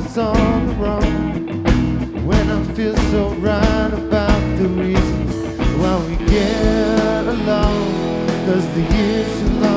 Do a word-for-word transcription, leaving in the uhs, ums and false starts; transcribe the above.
always on the run, when I feel so right about the reasons why we get along, 'cause the years are long.